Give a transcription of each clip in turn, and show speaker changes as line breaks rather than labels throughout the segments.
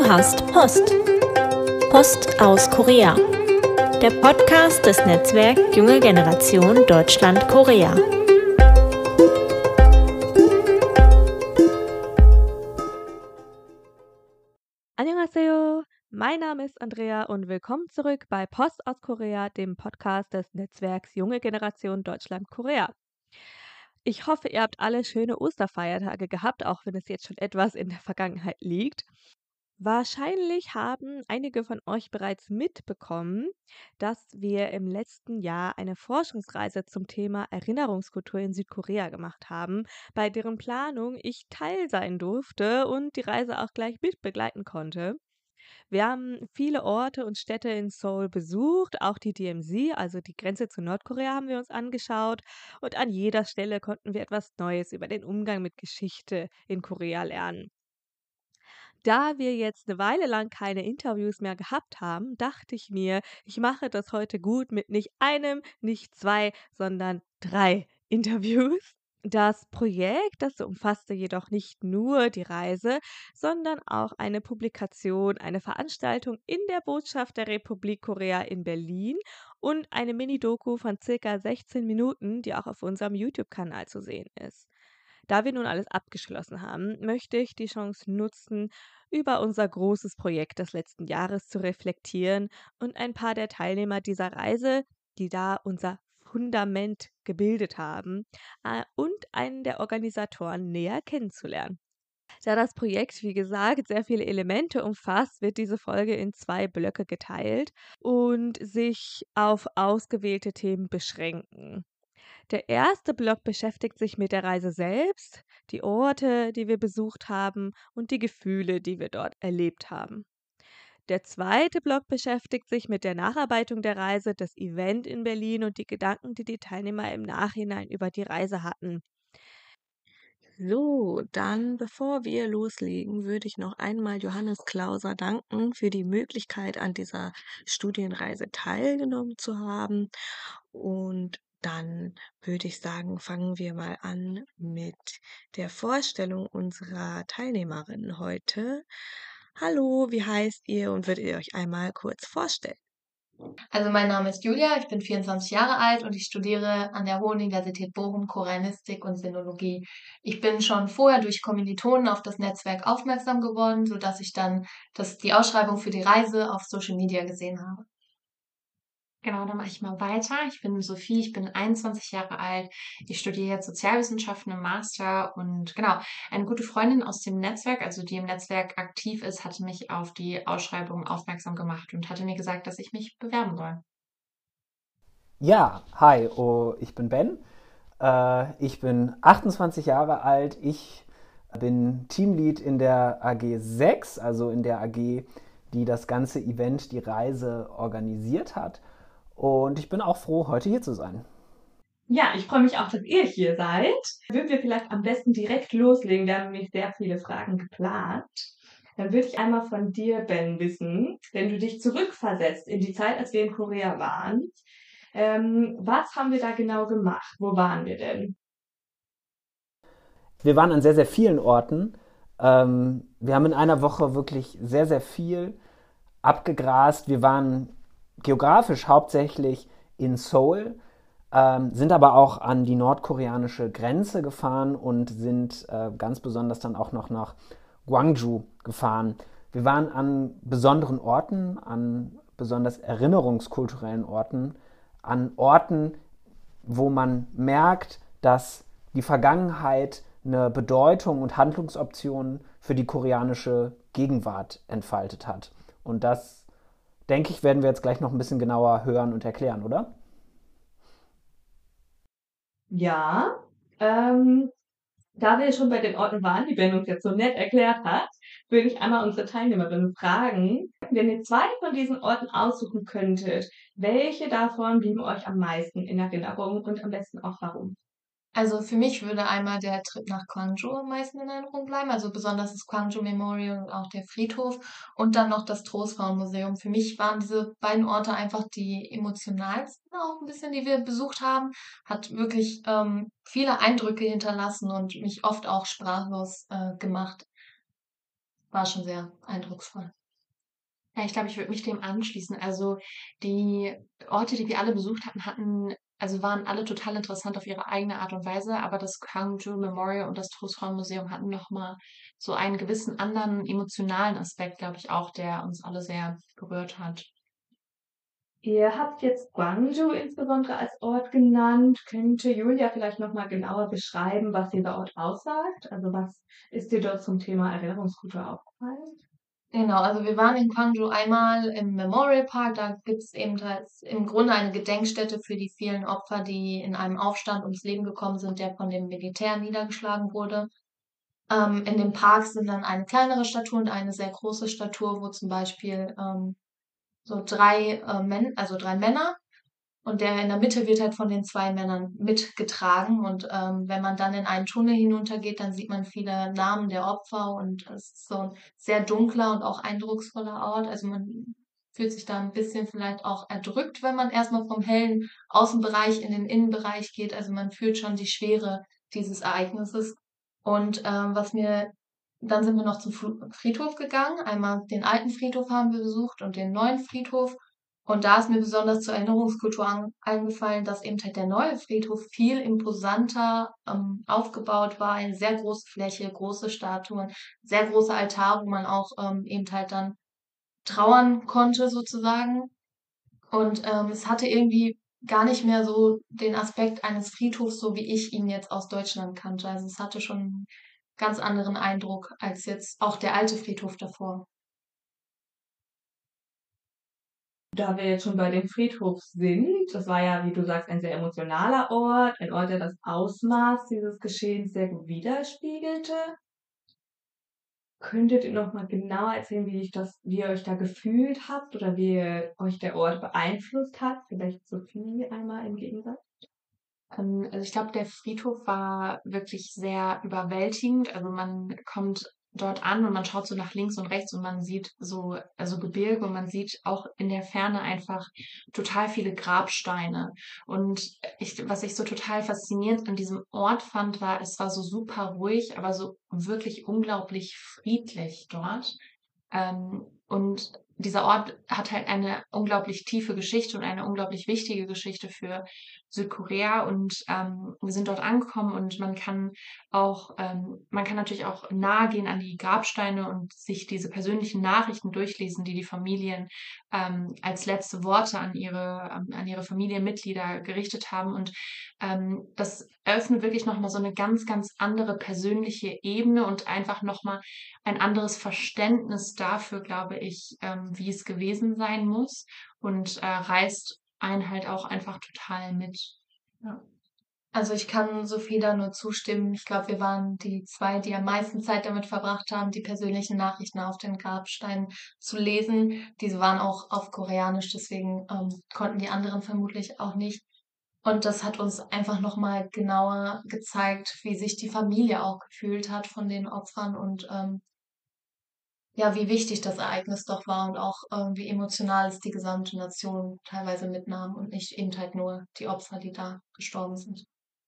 hast Post. Post aus Korea. Der Podcast des Netzwerks Junge Generation Deutschland-Korea.
Annyeonghaseyo, mein Name ist Andrea und willkommen zurück bei Post aus Korea, dem Podcast des Netzwerks Junge Generation Deutschland-Korea. Ich hoffe, ihr habt alle schöne Osterfeiertage gehabt, auch wenn es jetzt schon etwas in der Vergangenheit liegt. Wahrscheinlich haben einige von euch bereits mitbekommen, dass wir im letzten Jahr eine Forschungsreise zum Thema Erinnerungskultur in Südkorea gemacht haben, bei deren Planung ich Teil sein durfte und die Reise auch gleich mit begleiten konnte. Wir haben viele Orte und Städte in Seoul besucht, auch die DMZ, also die Grenze zu Nordkorea, haben wir uns angeschaut und an jeder Stelle konnten wir etwas Neues über den Umgang mit Geschichte in Korea lernen. Da wir jetzt eine Weile lang keine Interviews mehr gehabt haben, dachte ich mir, ich mache das heute gut mit nicht einem, nicht 2, sondern 3 Interviews. Das Projekt, das umfasste jedoch nicht nur die Reise, sondern auch eine Publikation, eine Veranstaltung in der Botschaft der Republik Korea in Berlin und eine Mini-Doku von circa 16 Minuten, die auch auf unserem YouTube-Kanal zu sehen ist. Da wir nun alles abgeschlossen haben, möchte ich die Chance nutzen, über unser großes Projekt des letzten Jahres zu reflektieren und ein paar der Teilnehmer dieser Reise, die da unser Fundament gebildet haben, und einen der Organisatoren näher kennenzulernen. Da das Projekt, wie gesagt, sehr viele Elemente umfasst, wird diese Folge in 2 Blöcke geteilt und sich auf ausgewählte Themen beschränken. Der erste Block beschäftigt sich mit der Reise selbst, die Orte, die wir besucht haben und die Gefühle, die wir dort erlebt haben. Der zweite Block beschäftigt sich mit der Nacharbeitung der Reise, das Event in Berlin und die Gedanken, die die Teilnehmer im Nachhinein über die Reise hatten. So, dann bevor wir loslegen, würde ich noch einmal Johannes Klauser danken für die Möglichkeit, an dieser Studienreise teilgenommen zu haben. Und dann würde ich sagen, fangen wir mal an mit der Vorstellung unserer Teilnehmerinnen heute. Hallo, wie heißt ihr und würdet ihr euch einmal kurz vorstellen?
Also mein Name ist Julia, ich bin 24 Jahre alt und ich studiere an der Hohen-Universität Bochum Koreanistik und Sinologie. Ich bin schon vorher durch Kommilitonen auf das Netzwerk aufmerksam geworden, sodass ich dann die Ausschreibung für die Reise auf Social Media gesehen habe.
Genau, dann mache ich mal weiter. Ich bin Sophie, ich bin 21 Jahre alt. Ich studiere jetzt Sozialwissenschaften im Master und genau, eine gute Freundin aus dem Netzwerk, also die im Netzwerk aktiv ist, hatte mich auf die Ausschreibung aufmerksam gemacht und hatte mir gesagt, dass ich mich bewerben soll.
Ja, hi, ich bin Ben. Ich bin 28 Jahre alt. Ich bin Teamlead in der AG 6, also in der AG, die das ganze Event, die Reise organisiert hat. Und ich bin auch froh, heute hier zu sein.
Ja, ich freue mich auch, dass ihr hier seid. Würden wir vielleicht am besten direkt loslegen? Wir haben nämlich sehr viele Fragen geplant. Dann würde ich einmal von dir, Ben, wissen, wenn du dich zurückversetzt in die Zeit, als wir in Korea waren. Was haben wir da genau gemacht? Wo waren wir denn?
Wir waren an sehr, sehr vielen Orten. Wir haben in einer Woche wirklich sehr, sehr viel abgegrast. Wir waren geografisch hauptsächlich in Seoul, sind aber auch an die nordkoreanische Grenze gefahren und sind ganz besonders dann auch noch nach Gwangju gefahren. Wir waren an besonderen Orten, an besonders erinnerungskulturellen Orten, an Orten, wo man merkt, dass die Vergangenheit eine Bedeutung und Handlungsoptionen für die koreanische Gegenwart entfaltet hat. Und das, denke ich, werden wir jetzt gleich noch ein bisschen genauer hören und erklären, oder?
Ja, da wir schon bei den Orten waren, die Ben uns jetzt so nett erklärt hat, würde ich einmal unsere Teilnehmerinnen fragen, wenn ihr 2 von diesen Orten aussuchen könntet, welche davon blieben euch am meisten in Erinnerung und am besten auch warum?
Also für mich würde einmal der Trip nach Gwangju am meisten in Erinnerung bleiben, also besonders das Gwangju Memorial und auch der Friedhof und dann noch das Trostfrauenmuseum. Für mich waren diese beiden Orte einfach die emotionalsten auch ein bisschen, die wir besucht haben. Hat wirklich viele Eindrücke hinterlassen und mich oft auch sprachlos gemacht. War schon sehr eindrucksvoll.
Ja, ich glaube, ich würde mich dem anschließen. Also die Orte, die wir alle besucht hatten, also waren alle total interessant auf ihre eigene Art und Weise, aber das Gwangju Memorial und das Trostfrauen Museum hatten nochmal so einen gewissen anderen emotionalen Aspekt, glaube ich auch, der uns alle sehr berührt hat.
Ihr habt jetzt Gwangju insbesondere als Ort genannt. Könnte Julia vielleicht noch mal genauer beschreiben, was dieser Ort aussagt? Also was ist dir dort zum Thema Erinnerungskultur aufgefallen?
Genau, also wir waren in Gwangju einmal im Memorial Park. Da gibt es eben halt im Grunde eine Gedenkstätte für die vielen Opfer, die in einem Aufstand ums Leben gekommen sind, der von dem Militär niedergeschlagen wurde. In dem Park sind dann eine kleinere Statue und eine sehr große Statue, wo zum Beispiel so drei Männer, und der in der Mitte wird halt von den zwei Männern mitgetragen. Und wenn man dann in einen Tunnel hinuntergeht, dann sieht man viele Namen der Opfer, und es ist so ein sehr dunkler und auch eindrucksvoller Ort. Also man fühlt sich da ein bisschen vielleicht auch erdrückt, wenn man erstmal vom hellen Außenbereich in den Innenbereich geht. Also man fühlt schon die Schwere dieses Ereignisses. Und dann sind wir noch zum Friedhof gegangen. Einmal den alten Friedhof haben wir besucht und den neuen Friedhof. Und da ist mir besonders zur Erinnerungskultur eingefallen, dass eben halt der neue Friedhof viel imposanter aufgebaut war. Eine sehr große Fläche, große Statuen, sehr großer Altar, wo man auch eben halt dann trauern konnte sozusagen. Und es hatte irgendwie gar nicht mehr so den Aspekt eines Friedhofs, so wie ich ihn jetzt aus Deutschland kannte. Also es hatte schon einen ganz anderen Eindruck als jetzt auch der alte Friedhof davor.
Da wir jetzt schon bei dem Friedhof sind, das war ja, wie du sagst, ein sehr emotionaler Ort, ein Ort, der das Ausmaß dieses Geschehens sehr gut widerspiegelte. Könntet ihr noch mal genauer erzählen, wie ihr euch da gefühlt habt oder wie euch der Ort beeinflusst hat? Vielleicht Sophie einmal im Gegensatz.
Also ich glaube, der Friedhof war wirklich sehr überwältigend. Also man kommt dort an und man schaut so nach links und rechts und man sieht so, also Gebirge, und man sieht auch in der Ferne einfach total viele Grabsteine. Und was ich so total faszinierend an diesem Ort fand, war, es war so super ruhig, aber so wirklich unglaublich friedlich dort. Und dieser Ort hat halt eine unglaublich tiefe Geschichte und eine unglaublich wichtige Geschichte für Südkorea. Und wir sind dort angekommen und man kann natürlich auch nahe gehen an die Grabsteine und sich diese persönlichen Nachrichten durchlesen, die die Familien als letzte Worte an ihre Familienmitglieder gerichtet haben. Und das eröffnet wirklich nochmal so eine ganz, ganz andere persönliche Ebene und einfach nochmal ein anderes Verständnis dafür, glaube ich, wie es gewesen sein muss, und reißt einen halt auch einfach total mit. Ja.
Also ich kann Sophie da nur zustimmen. Ich glaube, wir waren die zwei, die am meisten Zeit damit verbracht haben, die persönlichen Nachrichten auf den Grabsteinen zu lesen. Diese waren auch auf Koreanisch, deswegen konnten die anderen vermutlich auch nicht. Und das hat uns einfach nochmal genauer gezeigt, wie sich die Familie auch gefühlt hat von den Opfern, und ja, wie wichtig das Ereignis doch war, und auch wie emotional es die gesamte Nation teilweise mitnahm und nicht eben halt nur die Opfer, die da gestorben sind.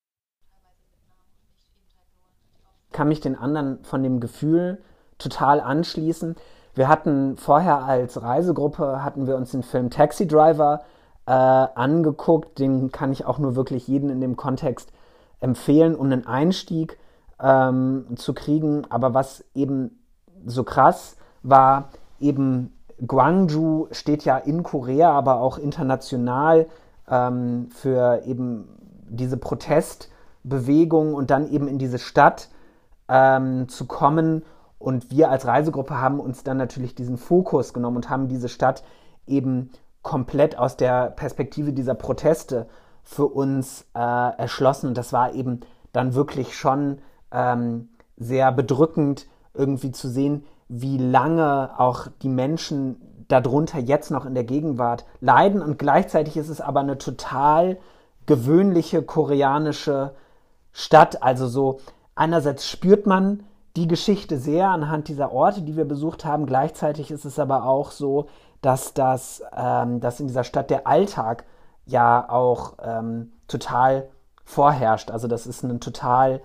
Kann mich den anderen von dem Gefühl total anschließen. Wir hatten vorher als Reisegruppe, hatten wir uns den Film Taxi Driver angeguckt. Den kann ich auch nur wirklich jedem in dem Kontext empfehlen, um einen Einstieg zu kriegen. Aber was eben so krass war, eben Gwangju steht ja in Korea, aber auch international für eben diese Protestbewegung und dann eben in diese Stadt zu kommen. Und wir als Reisegruppe haben uns dann natürlich diesen Fokus genommen und haben diese Stadt eben komplett aus der Perspektive dieser Proteste für uns erschlossen. Das war eben dann wirklich schon sehr bedrückend, irgendwie zu sehen, wie lange auch die Menschen darunter jetzt noch in der Gegenwart leiden. Und gleichzeitig ist es aber eine total gewöhnliche koreanische Stadt. Also so einerseits spürt man die Geschichte sehr anhand dieser Orte, die wir besucht haben. Gleichzeitig ist es aber auch so, dass in dieser Stadt der Alltag ja auch total vorherrscht. Also das ist ein total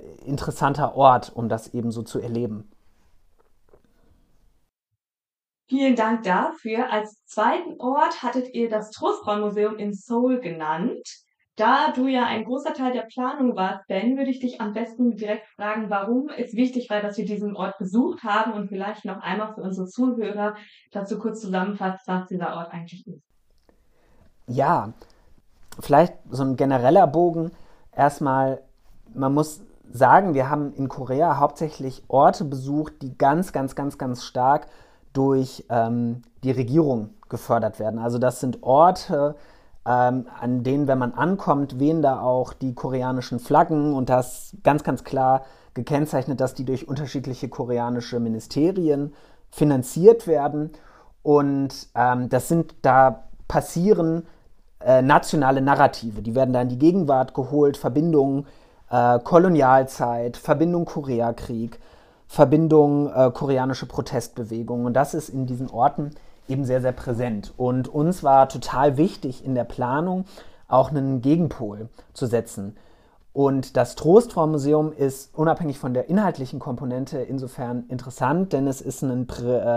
interessanter Ort, um das eben so zu erleben.
Vielen Dank dafür. Als zweiten Ort hattet ihr das Trostfrauenmuseum in Seoul genannt. Da du ja ein großer Teil der Planung warst, Ben, würde ich dich am besten direkt fragen, warum es wichtig war, dass wir diesen Ort besucht haben und vielleicht noch einmal für unsere Zuhörer dazu kurz zusammenfasst, was dieser Ort eigentlich ist.
Ja, vielleicht so ein genereller Bogen. Erstmal, man muss sagen, wir haben in Korea hauptsächlich Orte besucht, die ganz, ganz, ganz, ganz stark durch die Regierung gefördert werden. Also das sind Orte, an denen, wenn man ankommt, wehen da auch die koreanischen Flaggen und das ganz, ganz klar gekennzeichnet, dass die durch unterschiedliche koreanische Ministerien finanziert werden. Und da passieren nationale Narrative. Die werden da in die Gegenwart geholt, Verbindung Kolonialzeit, Verbindung Koreakrieg, Verbindung koreanische Protestbewegung. Und das ist in diesen Orten eben sehr, sehr präsent. Und uns war total wichtig in der Planung auch einen Gegenpol zu setzen. Und das Trostfrauenmuseum ist unabhängig von der inhaltlichen Komponente insofern interessant, denn es ist ein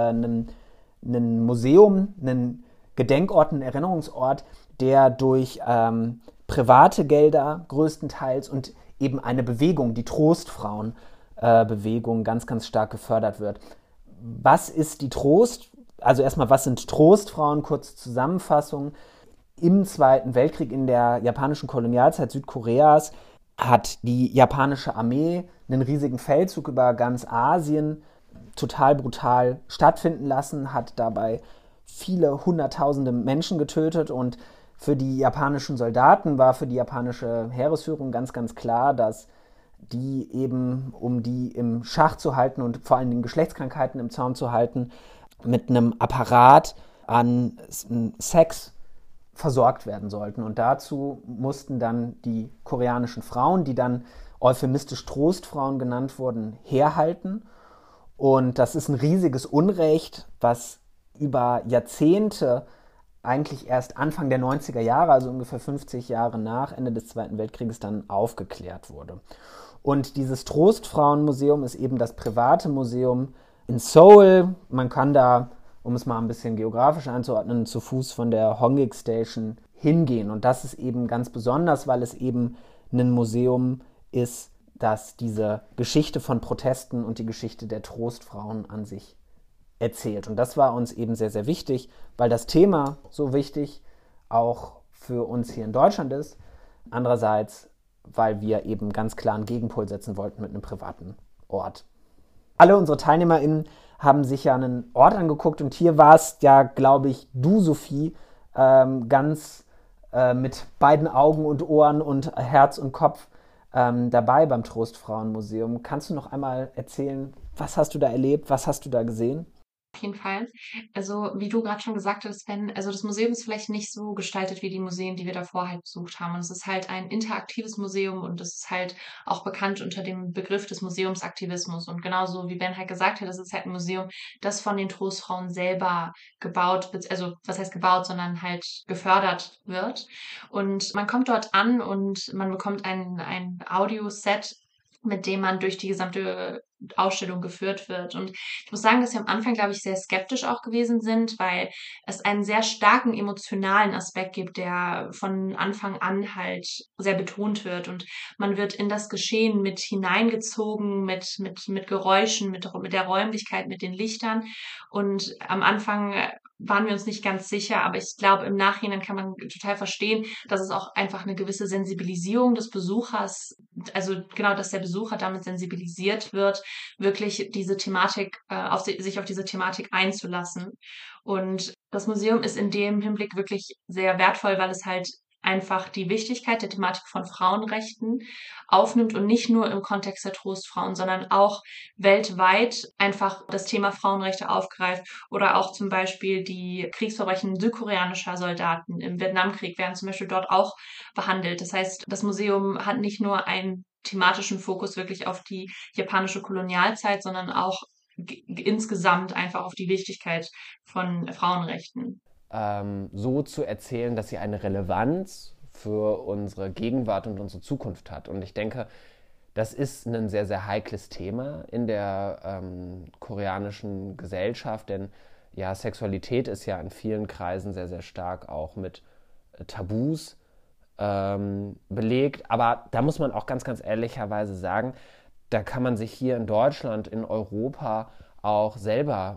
Museum, ein Gedenkort, ein Erinnerungsort, der durch private Gelder größtenteils und eben eine Bewegung, die Trostfrauen-Bewegung, ganz, ganz stark gefördert wird. Was ist die Also erstmal, was sind Trostfrauen? Kurze Zusammenfassung. Im Zweiten Weltkrieg in der japanischen Kolonialzeit Südkoreas hat die japanische Armee einen riesigen Feldzug über ganz Asien total brutal stattfinden lassen, hat dabei viele hunderttausende Menschen getötet und für die japanischen Soldaten war für die japanische Heeresführung ganz, ganz klar, dass die eben, um die im Schach zu halten und vor allen Dingen Geschlechtskrankheiten im Zaum zu halten, mit einem Apparat an Sex versorgt werden sollten. Und dazu mussten dann die koreanischen Frauen, die dann euphemistisch Trostfrauen genannt wurden, herhalten. Und das ist ein riesiges Unrecht, was über Jahrzehnte, eigentlich erst Anfang der 90er Jahre, also ungefähr 50 Jahre nach Ende des Zweiten Weltkrieges, dann aufgeklärt wurde. Und dieses Trostfrauenmuseum ist eben das private Museum in Seoul. Man kann da, um es mal ein bisschen geografisch einzuordnen, zu Fuß von der Hongik Station hingehen. Und das ist eben ganz besonders, weil es eben ein Museum ist, das diese Geschichte von Protesten und die Geschichte der Trostfrauen an sich erzählt. Und das war uns eben sehr, sehr wichtig, weil das Thema so wichtig auch für uns hier in Deutschland ist. Andererseits, weil wir eben ganz klar einen Gegenpol setzen wollten mit einem privaten Ort. Alle unsere TeilnehmerInnen haben sich ja einen Ort angeguckt und hier war es ja, glaube ich, du, Sophie, ganz mit beiden Augen und Ohren und Herz und Kopf dabei beim Trostfrauenmuseum. Kannst du noch einmal erzählen, was hast du da erlebt, was hast du da gesehen?
Auf jeden Fall. Also, wie du gerade schon gesagt hast, Sven, also das Museum ist vielleicht nicht so gestaltet wie die Museen, die wir davor halt besucht haben. Und es ist halt ein interaktives Museum und es ist halt auch bekannt unter dem Begriff des Museumsaktivismus. Und genauso wie Ben halt gesagt hat, es ist halt ein Museum, das von den Trostfrauen selber gebaut, also was heißt gebaut, sondern halt gefördert wird. Und man kommt dort an und man bekommt ein Audioset, mit dem man durch die gesamte Ausstellung geführt wird. Und ich muss sagen, dass wir am Anfang, glaube ich, sehr skeptisch auch gewesen sind, weil es einen sehr starken emotionalen Aspekt gibt, der von Anfang an halt sehr betont wird. Und man wird in das Geschehen mit hineingezogen, mit Geräuschen, mit der Räumlichkeit, mit den Lichtern. Und am Anfang waren wir uns nicht ganz sicher, aber ich glaube, im Nachhinein kann man total verstehen, dass es auch einfach eine gewisse Sensibilisierung des Besuchers, also genau, dass der Besucher damit sensibilisiert wird, wirklich diese Thematik, sich auf diese Thematik einzulassen. Und das Museum ist in dem Hinblick wirklich sehr wertvoll, weil es halt einfach die Wichtigkeit der Thematik von Frauenrechten aufnimmt und nicht nur im Kontext der Trostfrauen, sondern auch weltweit einfach das Thema Frauenrechte aufgreift oder auch zum Beispiel die Kriegsverbrechen südkoreanischer Soldaten im Vietnamkrieg werden zum Beispiel dort auch behandelt. Das heißt, das Museum hat nicht nur einen thematischen Fokus wirklich auf die japanische Kolonialzeit, sondern auch insgesamt einfach auf die Wichtigkeit von Frauenrechten.
So zu erzählen, dass sie eine Relevanz für unsere Gegenwart und unsere Zukunft hat. Und ich denke, das ist ein sehr, sehr heikles Thema in der koreanischen Gesellschaft, denn ja, Sexualität ist ja in vielen Kreisen sehr, sehr stark auch mit Tabus belegt. Aber da muss man auch ganz, ganz ehrlicherweise sagen, da kann man sich hier in Deutschland, in Europa auch selber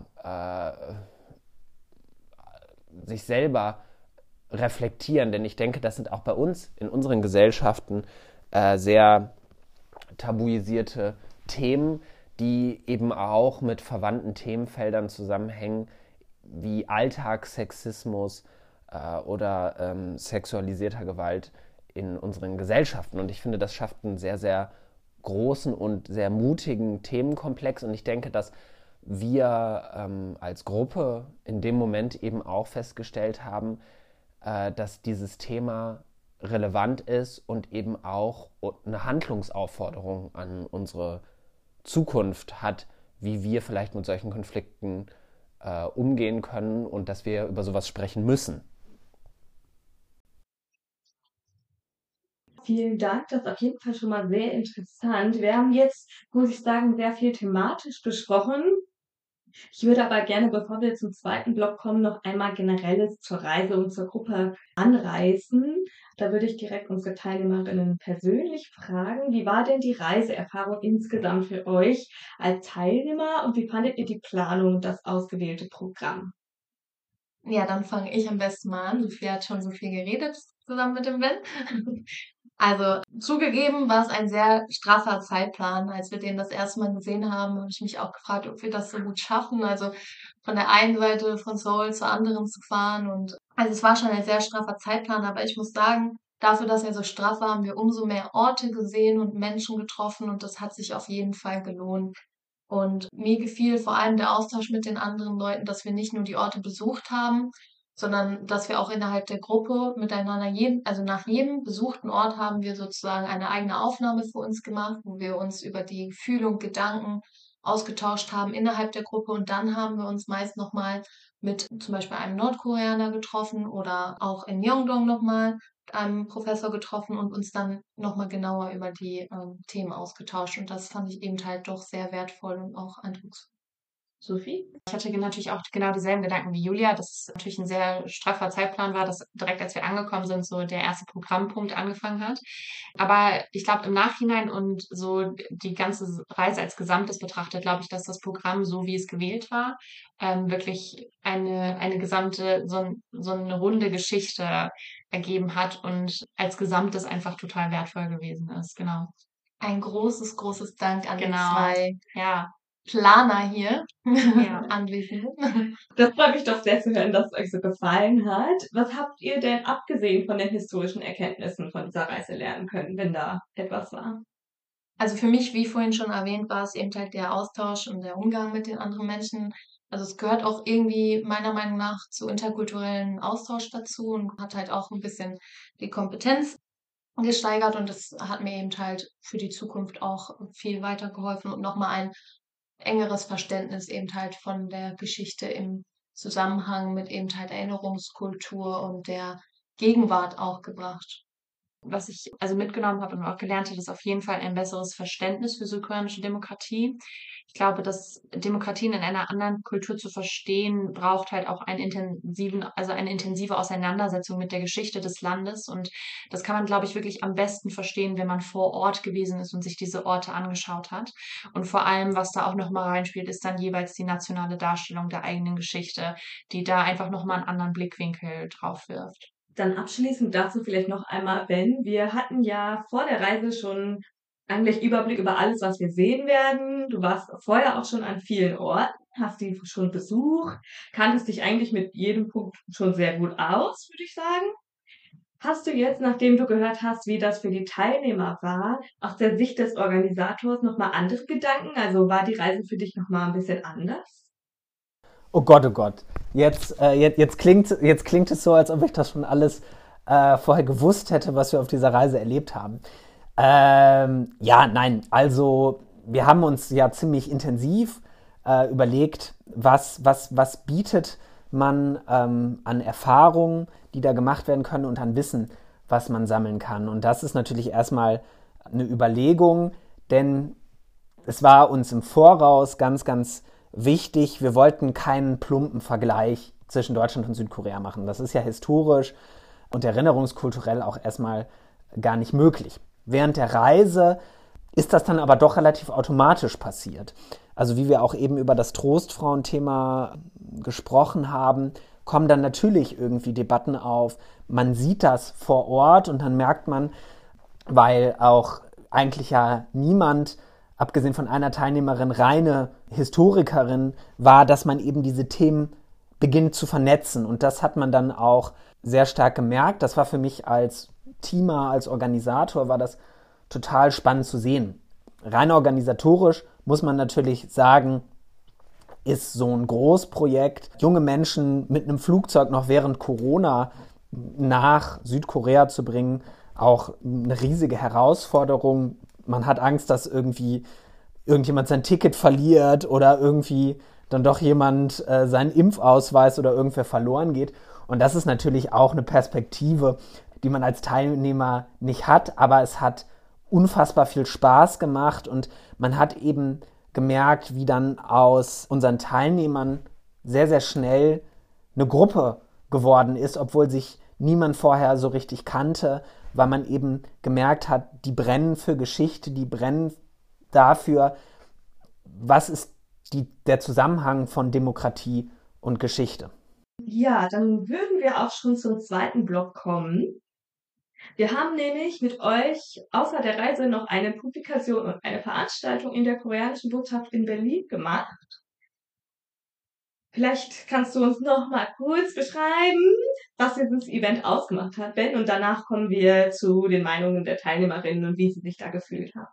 sich selber reflektieren, denn ich denke, das sind auch bei uns in unseren Gesellschaften sehr tabuisierte Themen, die eben auch mit verwandten Themenfeldern zusammenhängen, wie Alltagssexismus oder sexualisierter Gewalt in unseren Gesellschaften. Und ich finde, das schafft einen sehr, sehr großen und sehr mutigen Themenkomplex. Und ich denke, dass wir als Gruppe in dem Moment eben auch festgestellt haben, dass dieses Thema relevant ist und eben auch eine Handlungsaufforderung an unsere Zukunft hat, wie wir vielleicht mit solchen Konflikten umgehen können und dass wir über sowas sprechen müssen.
Vielen Dank, das ist auf jeden Fall schon mal sehr interessant. Wir haben jetzt, muss ich sagen, sehr viel thematisch besprochen. Ich würde aber gerne, bevor wir zum zweiten Block kommen, noch einmal Generelles zur Reise und zur Gruppe anreißen. Da würde ich direkt unsere Teilnehmerinnen persönlich fragen, wie war denn die Reiseerfahrung insgesamt für euch als Teilnehmer und wie fandet ihr die Planung und das ausgewählte Programm?
Ja, dann fange ich am besten mal an. Sophia hat schon so viel geredet zusammen mit dem Ben. Also zugegeben war es ein sehr straffer Zeitplan. Als wir den das erste Mal gesehen haben, habe ich mich auch gefragt, ob wir das so gut schaffen. Also von der einen Seite von Seoul zur anderen zu fahren. Und also es war schon ein sehr straffer Zeitplan, aber ich muss sagen, dafür, dass er so straff war, haben wir umso mehr Orte gesehen und Menschen getroffen und das hat sich auf jeden Fall gelohnt. Und mir gefiel vor allem der Austausch mit den anderen Leuten, dass wir nicht nur die Orte besucht haben, sondern dass wir auch innerhalb der Gruppe miteinander also nach jedem besuchten Ort haben wir sozusagen eine eigene Aufnahme für uns gemacht, wo wir uns über die Gefühle und Gedanken ausgetauscht haben innerhalb der Gruppe und dann haben wir uns meist nochmal mit zum Beispiel einem Nordkoreaner getroffen oder auch in Myeongdong nochmal mit einem Professor getroffen und uns dann nochmal genauer über die Themen ausgetauscht und das fand ich eben halt doch sehr wertvoll und auch eindrucksvoll. Sophie?
Ich hatte natürlich auch genau dieselben Gedanken wie Julia, dass es natürlich ein sehr straffer Zeitplan war, dass direkt als wir angekommen sind, so der erste Programmpunkt angefangen hat. Aber ich glaube im Nachhinein und so die ganze Reise als Gesamtes betrachtet, glaube ich, dass das Programm, so wie es gewählt war, wirklich eine gesamte, so eine runde Geschichte ergeben hat und als Gesamtes einfach total wertvoll gewesen ist. Genau.
Ein großes, großes Dank an die
Genau.
zwei
Ja.
Planer hier
Ja.
Anwesenden.
Das freut mich doch sehr zu hören, dass es euch so gefallen hat. Was habt ihr denn abgesehen von den historischen Erkenntnissen von dieser Reise lernen können, wenn da etwas war?
Also für mich, wie vorhin schon erwähnt, war es eben halt der Austausch und der Umgang mit den anderen Menschen. Also es gehört auch irgendwie meiner Meinung nach zu interkulturellen Austausch dazu und hat halt auch ein bisschen die Kompetenz gesteigert und das hat mir eben halt für die Zukunft auch viel weitergeholfen und nochmal ein engeres Verständnis eben halt von der Geschichte im Zusammenhang mit eben halt Erinnerungskultur und der Gegenwart auch gebracht.
Was ich also mitgenommen habe und auch gelernt habe, ist auf jeden Fall ein besseres Verständnis für südkoreanische Demokratie. Ich glaube, dass Demokratien in einer anderen Kultur zu verstehen, braucht halt auch eine intensive Auseinandersetzung mit der Geschichte des Landes. Und das kann man, glaube ich, wirklich am besten verstehen, wenn man vor Ort gewesen ist und sich diese Orte angeschaut hat. Und vor allem, was da auch nochmal reinspielt, ist dann jeweils die nationale Darstellung der eigenen Geschichte, die da einfach nochmal einen anderen Blickwinkel drauf wirft.
Dann abschließend dazu vielleicht noch einmal, Ben. Wir hatten ja vor der Reise schon eigentlich Überblick über alles, was wir sehen werden. Du warst vorher auch schon an vielen Orten, hast die schon besucht, kanntest dich eigentlich mit jedem Punkt schon sehr gut aus, würde ich sagen. Hast du jetzt, nachdem du gehört hast, wie das für die Teilnehmer war, aus der Sicht des Organisators nochmal andere Gedanken? Also war die Reise für dich nochmal ein bisschen anders?
Oh Gott, oh Gott. Jetzt klingt es so, als ob ich das schon alles vorher gewusst hätte, was wir auf dieser Reise erlebt haben. Ja, nein, also wir haben uns ja ziemlich intensiv überlegt, was bietet man an Erfahrungen, die da gemacht werden können und an Wissen, was man sammeln kann. Und das ist natürlich erstmal eine Überlegung, denn es war uns im Voraus ganz, ganz wichtig, wir wollten keinen plumpen Vergleich zwischen Deutschland und Südkorea machen. Das ist ja historisch und erinnerungskulturell auch erstmal gar nicht möglich. Während der Reise ist das dann aber doch relativ automatisch passiert. Also wie wir auch eben über das Trostfrauen-Thema gesprochen haben, kommen dann natürlich irgendwie Debatten auf. Man sieht das vor Ort und dann merkt man, weil auch eigentlich ja niemand, abgesehen von einer Teilnehmerin, reine Historikerin war, dass man eben diese Themen beginnt zu vernetzen. Und das hat man dann auch sehr stark gemerkt. Das war für mich als Teamer, als Organisator, war das total spannend zu sehen. Rein organisatorisch muss man natürlich sagen, ist so ein Großprojekt, junge Menschen mit einem Flugzeug noch während Corona nach Südkorea zu bringen, auch eine riesige Herausforderung. Man hat Angst, dass irgendjemand sein Ticket verliert oder irgendwie dann doch jemand seinen Impfausweis oder irgendwer verloren geht. Und das ist natürlich auch eine Perspektive, die man als Teilnehmer nicht hat, aber es hat unfassbar viel Spaß gemacht und man hat eben gemerkt, wie dann aus unseren Teilnehmern sehr, sehr schnell eine Gruppe geworden ist, obwohl sich niemand vorher so richtig kannte, weil man eben gemerkt hat, die brennen für Geschichte, die brennen dafür, was ist der Zusammenhang von Demokratie und Geschichte.
Ja, dann würden wir auch schon zum zweiten Block kommen. Wir haben nämlich mit euch außer der Reise noch eine Publikation und eine Veranstaltung in der koreanischen Botschaft in Berlin gemacht. Vielleicht kannst du uns noch mal kurz beschreiben, was dieses Event ausgemacht hat, Ben, und danach kommen wir zu den Meinungen der Teilnehmerinnen und wie sie sich da gefühlt haben.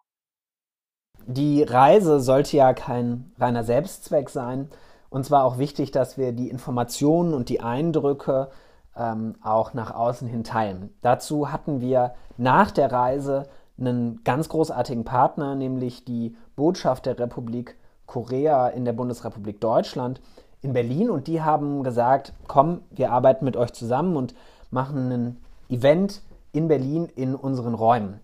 Die Reise sollte ja kein reiner Selbstzweck sein. Uns war auch wichtig, dass wir die Informationen und die Eindrücke auch nach außen hin teilen. Dazu hatten wir nach der Reise einen ganz großartigen Partner, nämlich die Botschaft der Republik Korea in der Bundesrepublik Deutschland in Berlin. Und die haben gesagt, komm, wir arbeiten mit euch zusammen und machen ein Event in Berlin in unseren Räumen.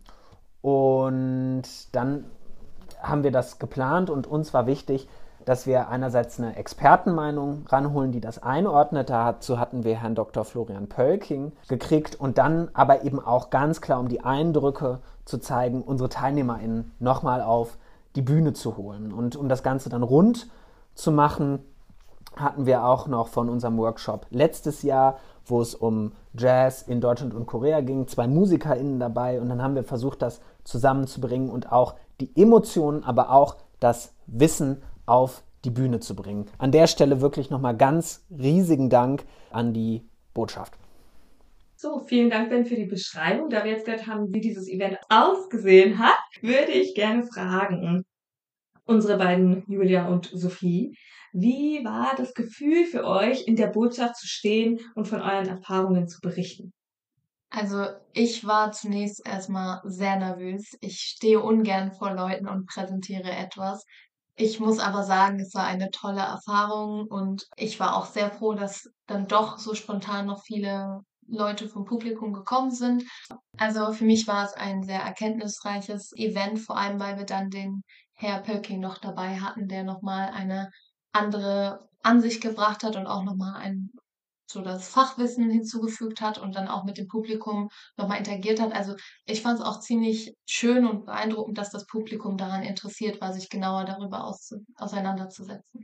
Und dann haben wir das geplant und uns war wichtig, dass wir einerseits eine Expertenmeinung ranholen, die das einordnet. Dazu hatten wir Herrn Dr. Florian Pölking gekriegt und dann aber eben auch ganz klar, um die Eindrücke zu zeigen, unsere TeilnehmerInnen nochmal auf die Bühne zu holen. Und um das Ganze dann rund zu machen, hatten wir auch noch von unserem Workshop letztes Jahr, wo es um Jazz in Deutschland und Korea ging, 2 MusikerInnen dabei und dann haben wir versucht, das zusammenzubringen und auch die Emotionen, aber auch das Wissen auf die Bühne zu bringen. An der Stelle wirklich nochmal ganz riesigen Dank an die Botschaft.
So, vielen Dank, Ben, für die Beschreibung. Da wir jetzt gehört haben, wie dieses Event ausgesehen hat, würde ich gerne fragen, unsere beiden Julia und Sophie, wie war das Gefühl für euch, in der Botschaft zu stehen und von euren Erfahrungen zu berichten?
Also ich war zunächst erstmal sehr nervös. Ich stehe ungern vor Leuten und präsentiere etwas. Ich muss aber sagen, es war eine tolle Erfahrung und ich war auch sehr froh, dass dann doch so spontan noch viele Leute vom Publikum gekommen sind. Also für mich war es ein sehr erkenntnisreiches Event, vor allem weil wir dann den Herr Pölking noch dabei hatten, der nochmal eine andere Ansicht gebracht hat und auch nochmal so das Fachwissen hinzugefügt hat und dann auch mit dem Publikum nochmal interagiert hat. Also ich fand es auch ziemlich schön und beeindruckend, dass das Publikum daran interessiert war, sich genauer darüber auseinanderzusetzen.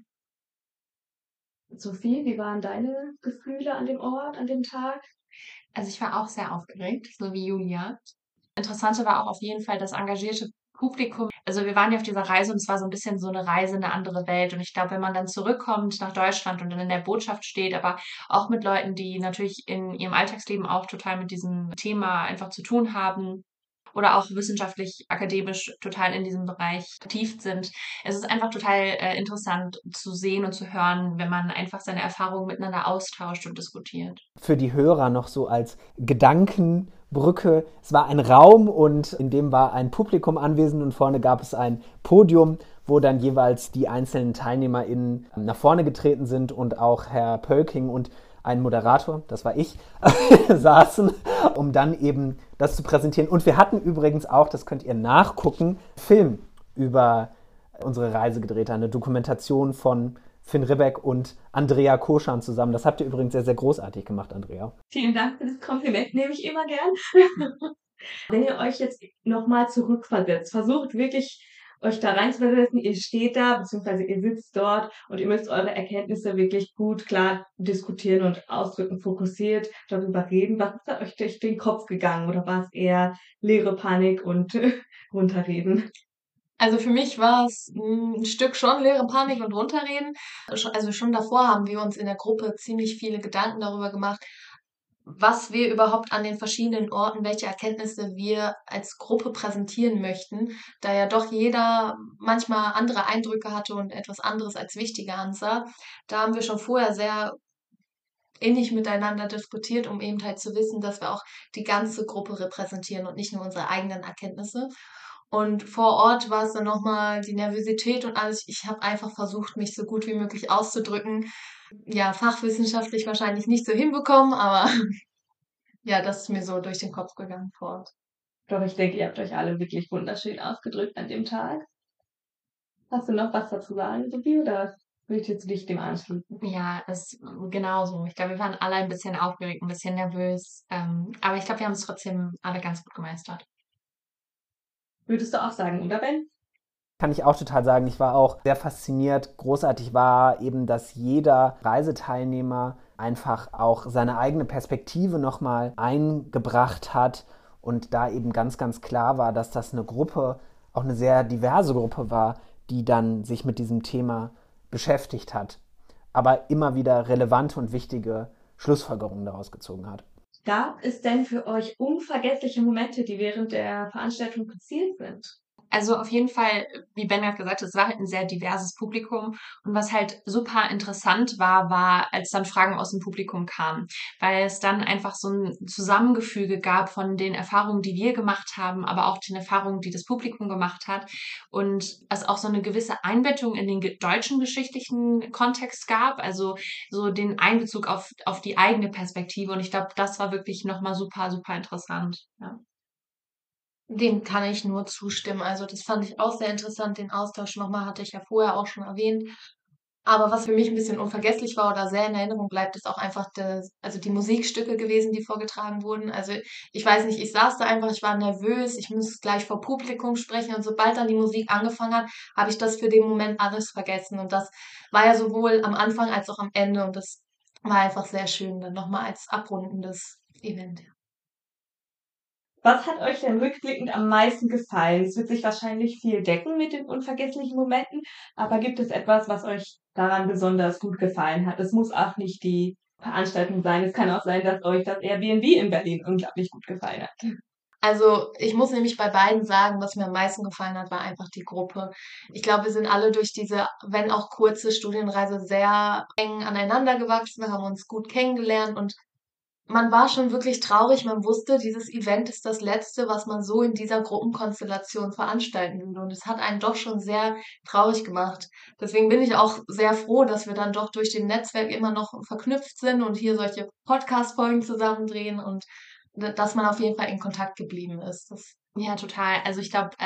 Sophie, wie waren deine Gefühle an dem Ort, an dem Tag?
Also ich war auch sehr aufgeregt, so wie Julia. Interessante war auch auf jeden Fall das engagierte Publikum. Also wir waren ja auf dieser Reise und es war so ein bisschen so eine Reise in eine andere Welt. Und ich glaube, wenn man dann zurückkommt nach Deutschland und dann in der Botschaft steht, aber auch mit Leuten, die natürlich in ihrem Alltagsleben auch total mit diesem Thema einfach zu tun haben oder auch wissenschaftlich, akademisch total in diesem Bereich vertieft sind. Es ist einfach total interessant zu sehen und zu hören, wenn man einfach seine Erfahrungen miteinander austauscht und diskutiert.
Für die Hörer noch so als Gedankenbrücke. Es war ein Raum und in dem war ein Publikum anwesend und vorne gab es ein Podium, wo dann jeweils die einzelnen TeilnehmerInnen nach vorne getreten sind und auch Herr Pölking und ein Moderator, das war ich, saßen, um dann eben das zu präsentieren. Und wir hatten übrigens auch, das könnt ihr nachgucken, Film über unsere Reise gedreht haben. Eine Dokumentation von Finn Ribbeck und Andrea Koschan zusammen. Das habt ihr übrigens sehr, sehr großartig gemacht, Andrea.
Vielen Dank für das Kompliment, nehme ich immer gern. Wenn ihr euch jetzt nochmal zurückversetzt, versucht wirklich euch da reinzuversetzen, ihr steht da, beziehungsweise ihr sitzt dort und ihr müsst eure Erkenntnisse wirklich gut, klar diskutieren und ausdrücken, fokussiert darüber reden. Was ist da euch durch den Kopf gegangen oder war es eher leere Panik und runterreden?
Also für mich war es ein Stück schon leere Panik und runterreden. Also schon davor haben wir uns in der Gruppe ziemlich viele Gedanken darüber gemacht, was wir überhaupt an den verschiedenen Orten, welche Erkenntnisse wir als Gruppe präsentieren möchten, da ja doch jeder manchmal andere Eindrücke hatte und etwas anderes als wichtiger ansah. Da haben wir schon vorher sehr innig miteinander diskutiert, um eben halt zu wissen, dass wir auch die ganze Gruppe repräsentieren und nicht nur unsere eigenen Erkenntnisse. Und vor Ort war es dann nochmal die Nervosität und alles. Ich habe einfach versucht, mich so gut wie möglich auszudrücken. Ja, fachwissenschaftlich wahrscheinlich nicht so hinbekommen, aber ja, das ist mir so durch den Kopf gegangen vor Ort.
Doch ich denke, ihr habt euch alle wirklich wunderschön ausgedrückt an dem Tag. Hast du noch was dazu sagen, Sophie, oder willst du dich dem anschließen?
Ja, es genauso. Ich glaube, wir waren alle ein bisschen aufgeregt, ein bisschen nervös. Aber ich glaube, wir haben es trotzdem alle ganz gut gemeistert.
Würdest du auch sagen, oder Ben?
Kann ich auch total sagen. Ich war auch sehr fasziniert. Großartig war eben, dass jeder Reiseteilnehmer einfach auch seine eigene Perspektive nochmal eingebracht hat und da eben ganz, ganz klar war, dass das eine Gruppe, auch eine sehr diverse Gruppe war, die dann sich mit diesem Thema beschäftigt hat, aber immer wieder relevante und wichtige Schlussfolgerungen daraus gezogen hat.
Gab es denn für euch unvergessliche Momente, die während der Veranstaltung passiert sind?
Also auf jeden Fall, wie Ben gerade gesagt hat, es war halt ein sehr diverses Publikum. Und was halt super interessant war, als dann Fragen aus dem Publikum kamen, weil es dann einfach so ein Zusammengefüge gab von den Erfahrungen, die wir gemacht haben, aber auch den Erfahrungen, die das Publikum gemacht hat. Und es auch so eine gewisse Einbettung in den deutschen geschichtlichen Kontext gab, also so den Einbezug auf die eigene Perspektive. Und ich glaube, das war wirklich nochmal super, super interessant. Ja.
Dem kann ich nur zustimmen. Also das fand ich auch sehr interessant. Den Austausch nochmal hatte ich ja vorher auch schon erwähnt. Aber was für mich ein bisschen unvergesslich war oder sehr in Erinnerung bleibt, ist auch einfach also die Musikstücke gewesen, die vorgetragen wurden. Also ich weiß nicht, ich saß da einfach, ich war nervös, ich muss gleich vor Publikum sprechen und sobald dann die Musik angefangen hat, habe ich das für den Moment alles vergessen. Und das war ja sowohl am Anfang als auch am Ende und das war einfach sehr schön, dann nochmal als abrundendes Event.
Was hat euch denn rückblickend am meisten gefallen? Es wird sich wahrscheinlich viel decken mit den unvergesslichen Momenten, aber gibt es etwas, was euch daran besonders gut gefallen hat? Es muss auch nicht die Veranstaltung sein. Es kann auch sein, dass euch das Airbnb in Berlin unglaublich gut gefallen hat.
Also ich muss nämlich bei beiden sagen, was mir am meisten gefallen hat, war einfach die Gruppe. Ich glaube, wir sind alle durch diese, wenn auch kurze Studienreise sehr eng aneinander gewachsen, haben uns gut kennengelernt und man war schon wirklich traurig. Man wusste, dieses Event ist das letzte, was man so in dieser Gruppenkonstellation veranstalten würde. Und es hat einen doch schon sehr traurig gemacht. Deswegen bin ich auch sehr froh, dass wir dann doch durch den Netzwerk immer noch verknüpft sind und hier solche Podcast-Folgen zusammen drehen und dass man auf jeden Fall in Kontakt geblieben ist.
Ja, total. Also ich glaube,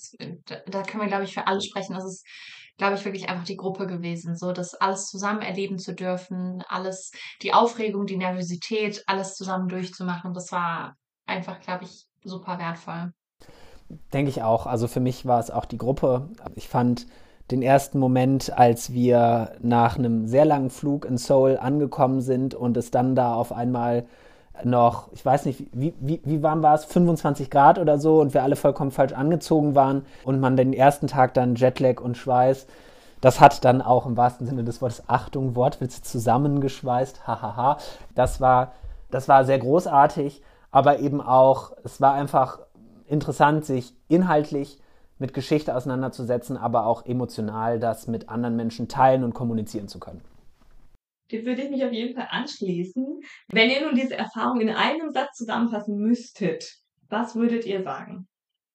da können wir, glaube ich, für alle sprechen. Das ist, glaube ich, wirklich einfach die Gruppe gewesen, so das alles zusammen erleben zu dürfen, alles, die Aufregung, die Nervosität, alles zusammen durchzumachen. Das war einfach, glaube ich, super wertvoll.
Denke ich auch. Also für mich war es auch die Gruppe. Ich fand den ersten Moment, als wir nach einem sehr langen Flug in Seoul angekommen sind und es dann da auf einmal noch, ich weiß nicht, wie warm war es, 25 Grad oder so und wir alle vollkommen falsch angezogen waren und man den ersten Tag dann Jetlag und Schweiß, das hat dann auch im wahrsten Sinne des Wortes, Achtung, Wortwitz, zusammengeschweißt, hahaha, das war sehr großartig, aber eben auch, es war einfach interessant, sich inhaltlich mit Geschichte auseinanderzusetzen, aber auch emotional das mit anderen Menschen teilen und kommunizieren zu können.
Dem würde ich mich auf jeden Fall anschließen. Wenn ihr nun diese Erfahrung in einem Satz zusammenfassen müsstet, was würdet ihr sagen?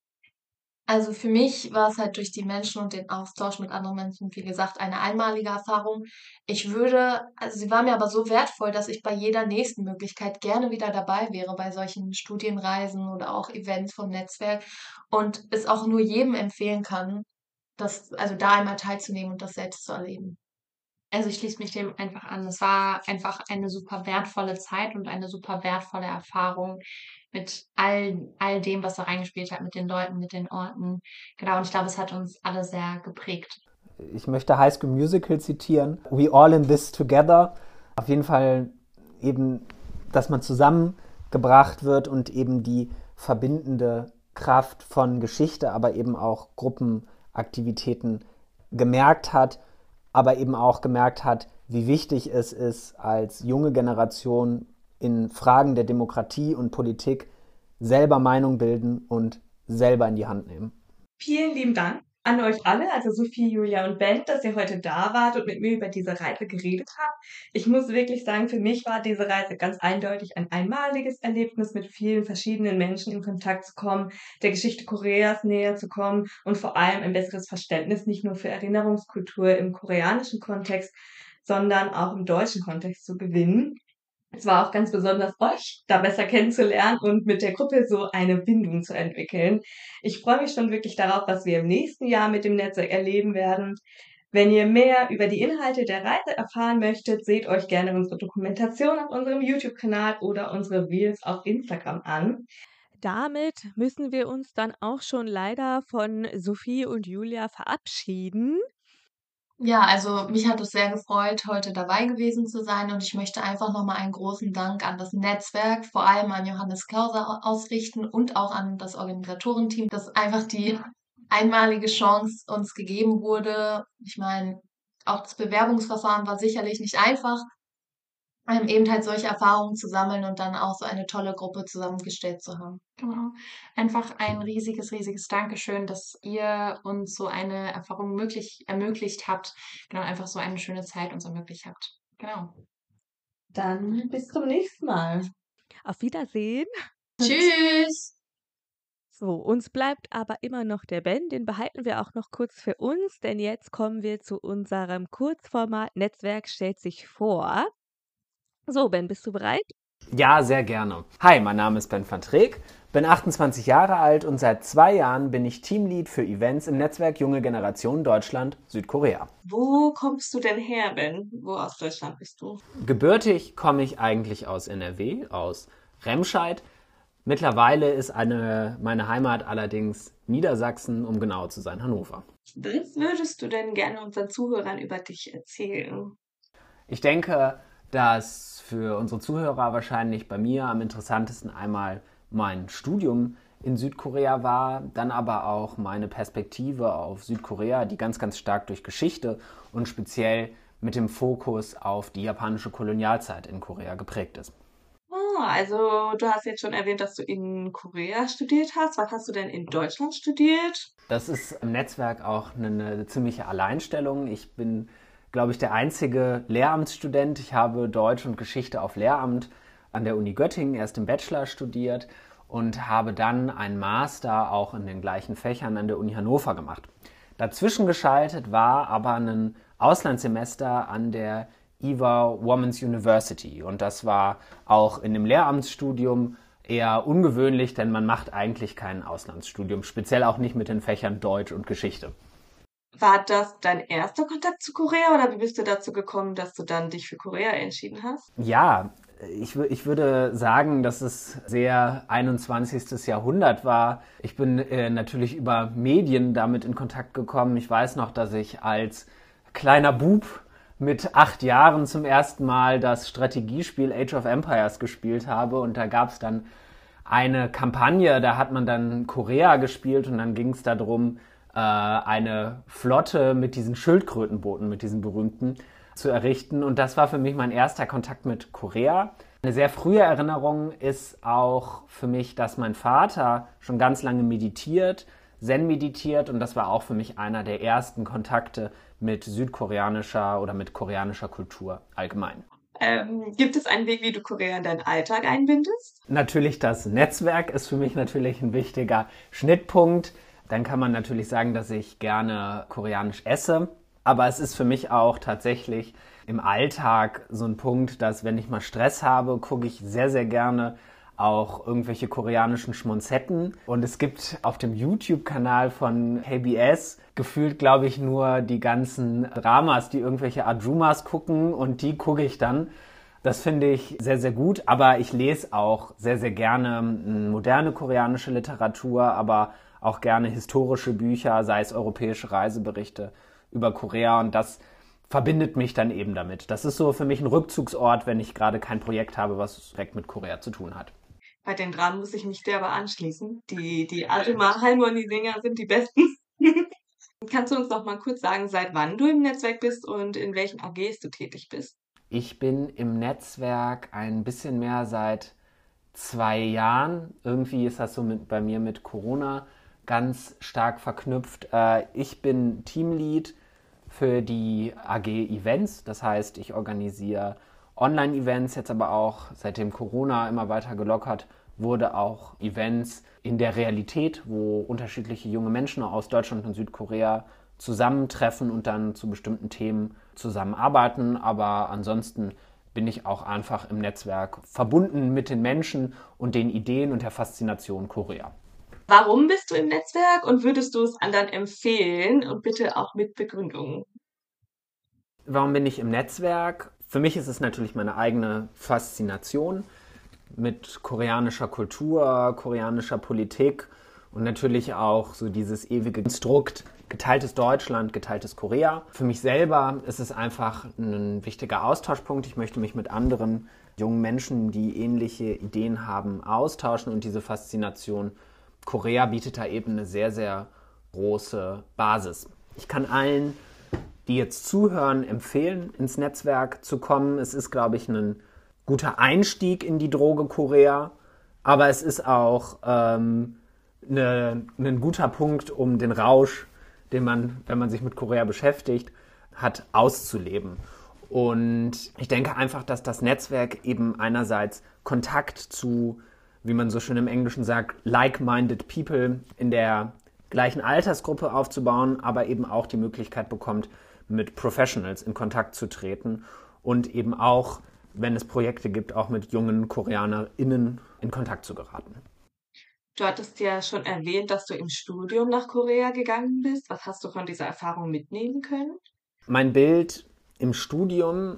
Also für mich war es halt durch die Menschen und den Austausch mit anderen Menschen, wie gesagt, eine einmalige Erfahrung. Also sie war mir aber so wertvoll, dass ich bei jeder nächsten Möglichkeit gerne wieder dabei wäre, bei solchen Studienreisen oder auch Events vom Netzwerk und es auch nur jedem empfehlen kann, also da einmal teilzunehmen und das selbst zu erleben.
Also ich schließe mich dem einfach an. Es war einfach eine super wertvolle Zeit und eine super wertvolle Erfahrung mit all dem, was da reingespielt hat, mit den Leuten, mit den Orten. Genau, und ich glaube, es hat uns alle sehr geprägt.
Ich möchte High School Musical zitieren. We all in this together. Auf jeden Fall eben, dass man zusammengebracht wird und eben die verbindende Kraft von Geschichte, aber eben auch Gruppenaktivitäten gemerkt hat, aber eben auch gemerkt hat, wie wichtig es ist, als junge Generation in Fragen der Demokratie und Politik selber Meinung bilden und selber in die Hand nehmen.
Vielen lieben Dank an euch alle, also Sophie, Julia und Ben, dass ihr heute da wart und mit mir über diese Reise geredet habt. Ich muss wirklich sagen, für mich war diese Reise ganz eindeutig ein einmaliges Erlebnis, mit vielen verschiedenen Menschen in Kontakt zu kommen, der Geschichte Koreas näher zu kommen und vor allem ein besseres Verständnis nicht nur für Erinnerungskultur im koreanischen Kontext, sondern auch im deutschen Kontext zu gewinnen. Es war auch ganz besonders, euch da besser kennenzulernen und mit der Gruppe so eine Bindung zu entwickeln. Ich freue mich schon wirklich darauf, was wir im nächsten Jahr mit dem Netzwerk erleben werden. Wenn ihr mehr über die Inhalte der Reise erfahren möchtet, seht euch gerne unsere Dokumentation auf unserem YouTube-Kanal oder unsere Reels auf Instagram an. Damit müssen wir uns dann auch schon leider von Sophie und Julia verabschieden.
Ja, also mich hat es sehr gefreut, heute dabei gewesen zu sein und ich möchte einfach nochmal einen großen Dank an das Netzwerk, vor allem an Johannes Klauser ausrichten und auch an das Organisatorenteam, dass einfach die einmalige Chance uns gegeben wurde. Ich meine, auch das Bewerbungsverfahren war sicherlich nicht einfach, eben halt solche Erfahrungen zu sammeln und dann auch so eine tolle Gruppe zusammengestellt zu haben.
Genau. Einfach ein riesiges, riesiges Dankeschön, dass ihr uns so eine Erfahrung ermöglicht habt. Genau, einfach so eine schöne Zeit uns ermöglicht habt. Genau.
Dann bis zum nächsten Mal. Auf Wiedersehen.
Tschüss!
So, uns bleibt aber immer noch der Ben, den behalten wir auch noch kurz für uns, denn jetzt kommen wir zu unserem Kurzformat Netzwerk stellt sich vor. So, Ben, bist du bereit?
Ja, sehr gerne. Hi, mein Name ist Ben van Treek, bin 28 Jahre alt und seit 2 Jahren bin ich Teamlead für Events im Netzwerk Junge Generation Deutschland, Südkorea.
Wo kommst du denn her, Ben? Wo aus Deutschland bist du?
Gebürtig komme ich eigentlich aus NRW, aus Remscheid. Mittlerweile ist meine Heimat allerdings Niedersachsen, um genau zu sein, Hannover.
Was würdest du denn gerne unseren Zuhörern über dich erzählen?
Ich denke, dass für unsere Zuhörer wahrscheinlich bei mir am interessantesten einmal mein Studium in Südkorea war, dann aber auch meine Perspektive auf Südkorea, die ganz, ganz stark durch Geschichte und speziell mit dem Fokus auf die japanische Kolonialzeit in Korea geprägt ist.
Also du hast jetzt schon erwähnt, dass du in Korea studiert hast. Was hast du denn in Deutschland studiert?
Das ist im Netzwerk auch eine ziemliche Alleinstellung. Ich bin, glaube ich, der einzige Lehramtsstudent. Ich habe Deutsch und Geschichte auf Lehramt an der Uni Göttingen erst im Bachelor studiert und habe dann einen Master auch in den gleichen Fächern an der Uni Hannover gemacht. Dazwischen geschaltet war aber ein Auslandssemester an der Eva Women's University und das war auch in dem Lehramtsstudium eher ungewöhnlich, denn man macht eigentlich kein Auslandsstudium, speziell auch nicht mit den Fächern Deutsch und Geschichte.
War das dein erster Kontakt zu Korea oder wie bist du dazu gekommen, dass du dann dich für Korea entschieden hast?
Ja, ich würde sagen, dass es sehr 21. Jahrhundert war. Ich bin natürlich über Medien damit in Kontakt gekommen. Ich weiß noch, dass ich als kleiner Bub mit 8 Jahren zum ersten Mal das Strategiespiel Age of Empires gespielt habe und da gab es dann eine Kampagne, da hat man dann Korea gespielt und dann ging es darum, eine Flotte mit diesen Schildkrötenbooten, mit diesen berühmten, zu errichten und das war für mich mein erster Kontakt mit Korea. Eine sehr frühe Erinnerung ist auch für mich, dass mein Vater schon ganz lange meditiert, Zen meditiert und das war auch für mich einer der ersten Kontakte mit südkoreanischer oder mit koreanischer Kultur allgemein.
Gibt es einen Weg, wie du Korea in deinen Alltag einbindest?
Natürlich das Netzwerk ist für mich natürlich ein wichtiger Schnittpunkt. Dann kann man natürlich sagen, dass ich gerne koreanisch esse. Aber es ist für mich auch tatsächlich im Alltag so ein Punkt, dass wenn ich mal Stress habe, gucke ich sehr, sehr gerne auch irgendwelche koreanischen Schmonzetten. Und es gibt auf dem YouTube-Kanal von KBS gefühlt, glaube ich, nur die ganzen Dramas, die irgendwelche Ajumas gucken, und die gucke ich dann. Das finde ich sehr, sehr gut, aber ich lese auch sehr, sehr gerne moderne koreanische Literatur, aber auch gerne historische Bücher, sei es europäische Reiseberichte über Korea, und das verbindet mich dann eben damit. Das ist so für mich ein Rückzugsort, wenn ich gerade kein Projekt habe, was direkt mit Korea zu tun hat.
Bei den Dramen muss ich mich dir aber anschließen. Die Ajumma Halmoni-Sänger sind die besten. Kannst du uns noch mal kurz sagen, seit wann du im Netzwerk bist und in welchen AGs du tätig bist?
Ich bin im Netzwerk ein bisschen mehr seit 2 Jahren. Irgendwie ist das so bei mir mit Corona ganz stark verknüpft. Ich bin Teamlead für die AG Events. Das heißt, ich organisiere Online-Events, jetzt aber auch, seitdem Corona immer weiter gelockert wurde, auch Events in der Realität, wo unterschiedliche junge Menschen aus Deutschland und Südkorea zusammentreffen und dann zu bestimmten Themen zusammenarbeiten. Aber ansonsten bin ich auch einfach im Netzwerk verbunden mit den Menschen und den Ideen und der Faszination Korea.
Warum bist du im Netzwerk und würdest du es anderen empfehlen? Und bitte auch mit Begründungen.
Warum bin ich im Netzwerk? Für mich ist es natürlich meine eigene Faszination mit koreanischer Kultur, koreanischer Politik und natürlich auch so dieses ewige Konstrukt geteiltes Deutschland, geteiltes Korea. Für mich selber ist es einfach ein wichtiger Austauschpunkt. Ich möchte mich mit anderen jungen Menschen, die ähnliche Ideen haben, austauschen, und diese Faszination Korea bietet da eben eine sehr, sehr große Basis. Ich kann allen, die jetzt zuhören, empfehlen, ins Netzwerk zu kommen. Es ist, glaube ich, ein guter Einstieg in die Droge Korea, aber es ist auch ein guter Punkt, um den Rausch, den man, wenn man sich mit Korea beschäftigt, hat, auszuleben. Und ich denke einfach, dass das Netzwerk eben einerseits Kontakt zu, wie man so schön im Englischen sagt, like-minded people in der gleichen Altersgruppe aufzubauen, aber eben auch die Möglichkeit bekommt, mit Professionals in Kontakt zu treten und eben auch, wenn es Projekte gibt, auch mit jungen KoreanerInnen in Kontakt zu geraten.
Du hattest ja schon erwähnt, dass du im Studium nach Korea gegangen bist. Was hast du von dieser Erfahrung mitnehmen können?
Mein Bild im Studium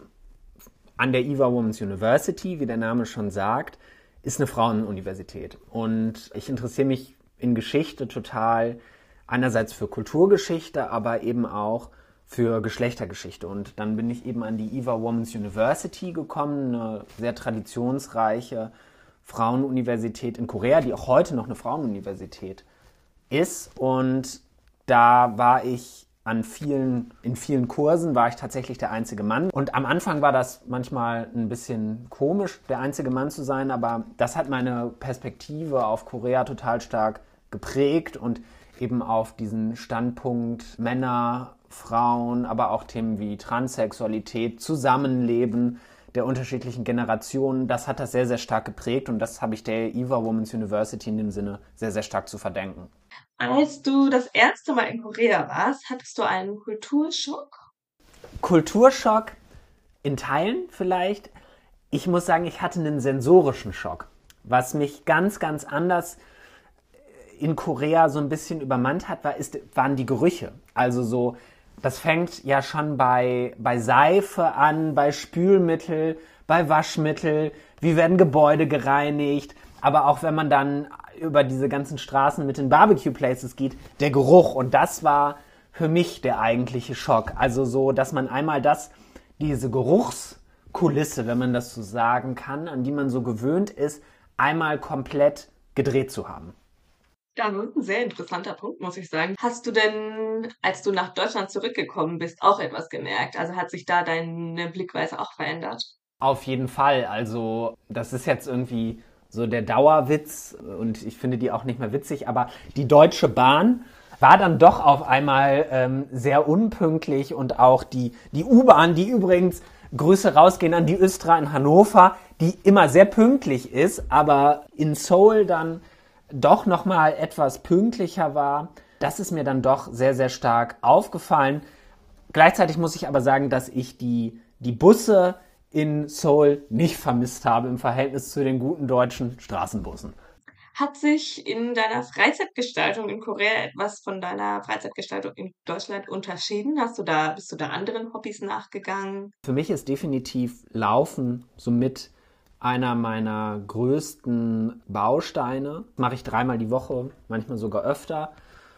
an der Ewha Women's University, wie der Name schon sagt, ist eine Frauenuniversität. Und ich interessiere mich in Geschichte total, einerseits für Kulturgeschichte, aber eben auch für Geschlechtergeschichte. Und dann bin ich eben an die Ewha Women's University gekommen, eine sehr traditionsreiche Frauenuniversität in Korea, die auch heute noch eine Frauenuniversität ist. Und da war ich in vielen Kursen war ich tatsächlich der einzige Mann. Und am Anfang war das manchmal ein bisschen komisch, der einzige Mann zu sein, aber das hat meine Perspektive auf Korea total stark geprägt und eben auf diesen Standpunkt Männer, Frauen, aber auch Themen wie Transsexualität, Zusammenleben der unterschiedlichen Generationen, das hat das sehr, sehr stark geprägt, und das habe ich der Ewha Women's University in dem Sinne sehr, sehr stark zu verdenken.
Als du das erste Mal in Korea warst, hattest du einen Kulturschock?
Kulturschock in Teilen vielleicht. Ich muss sagen, ich hatte einen sensorischen Schock, was mich ganz, ganz anders in Korea so ein bisschen übermannt hat, waren die Gerüche. Also so, das fängt ja schon bei Seife an, bei Spülmittel, bei Waschmittel, wie werden Gebäude gereinigt, aber auch wenn man dann über diese ganzen Straßen mit den Barbecue-Places geht, der Geruch. Und das war für mich der eigentliche Schock. Also so, dass man einmal diese Geruchskulisse, wenn man das so sagen kann, an die man so gewöhnt ist, einmal komplett gedreht zu haben.
Das ist ein sehr interessanter Punkt, muss ich sagen. Hast du denn, als du nach Deutschland zurückgekommen bist, auch etwas gemerkt? Also hat sich da deine Blickweise auch verändert?
Auf jeden Fall. Also das ist jetzt irgendwie so der Dauerwitz, und ich finde die auch nicht mehr witzig, aber die Deutsche Bahn war dann doch auf einmal sehr unpünktlich, und auch die U-Bahn, die übrigens Grüße rausgehen an die Östra in Hannover, die immer sehr pünktlich ist, aber in Seoul dann doch nochmal etwas pünktlicher war. Das ist mir dann doch sehr, sehr stark aufgefallen. Gleichzeitig muss ich aber sagen, dass ich die Busse in Seoul nicht vermisst habe im Verhältnis zu den guten deutschen Straßenbussen.
Hat sich in deiner Freizeitgestaltung in Korea etwas von deiner Freizeitgestaltung in Deutschland unterschieden? Bist du da anderen Hobbys nachgegangen?
Für mich ist definitiv Laufen somit einer meiner größten Bausteine. Mache ich 3-mal die Woche, manchmal sogar öfter.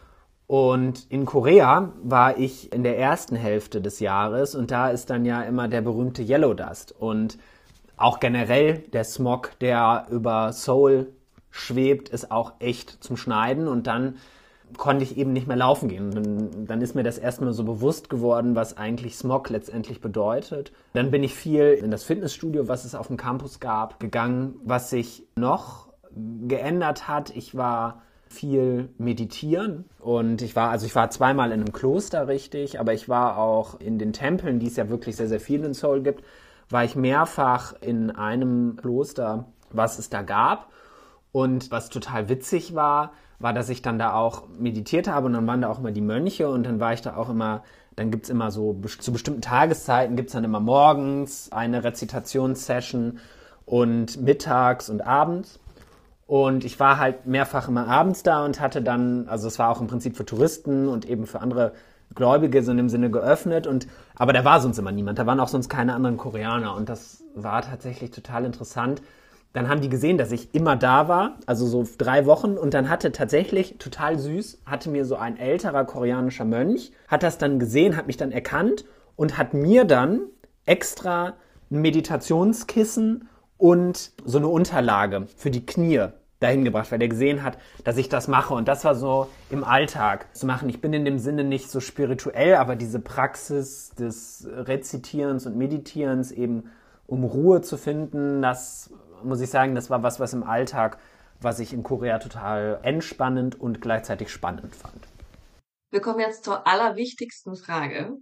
Und in Korea war ich in der ersten Hälfte des Jahres und da ist dann ja immer der berühmte Yellow Dust und auch generell der Smog, der über Seoul schwebt, ist auch echt zum Schneiden und dann konnte ich eben nicht mehr laufen gehen. Und dann ist mir das erstmal so bewusst geworden, was eigentlich Smog letztendlich bedeutet. Dann bin ich viel in das Fitnessstudio, was es auf dem Campus gab, gegangen. Was sich noch geändert hat, ich war viel meditieren und ich war 2-mal in einem Kloster, richtig, aber ich war auch in den Tempeln, die es ja wirklich sehr, sehr viel in Seoul gibt, war ich mehrfach in einem Kloster, was es da gab. Und was total witzig war, dass ich dann da auch meditiert habe und dann waren da auch immer die Mönche und dann war ich da auch immer, dann gibt es immer so, zu bestimmten Tageszeiten gibt es dann immer morgens eine Rezitationssession und mittags und abends. Und ich war halt mehrfach immer abends da und hatte dann, also es war auch im Prinzip für Touristen und eben für andere Gläubige so in dem Sinne geöffnet aber da war sonst immer niemand, da waren auch sonst keine anderen Koreaner und das war tatsächlich total interessant. Dann haben die gesehen, dass ich immer da war, also so 3 Wochen und dann hatte tatsächlich, total süß, hatte mir so ein älterer koreanischer Mönch, hat das dann gesehen, hat mich dann erkannt und hat mir dann extra ein Meditationskissen und so eine Unterlage für die Knie dahin gebracht, weil der gesehen hat, dass ich das mache und das war so im Alltag zu machen. Ich bin in dem Sinne nicht so spirituell, aber diese Praxis des Rezitierens und Meditierens eben, um Ruhe zu finden, das muss ich sagen, das war was im Alltag, was ich in Korea total entspannend und gleichzeitig spannend fand.
Wir kommen jetzt zur allerwichtigsten Frage.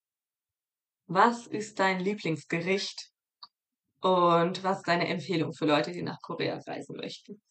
Was ist dein Lieblingsgericht und was ist deine Empfehlung für Leute, die nach Korea reisen möchten?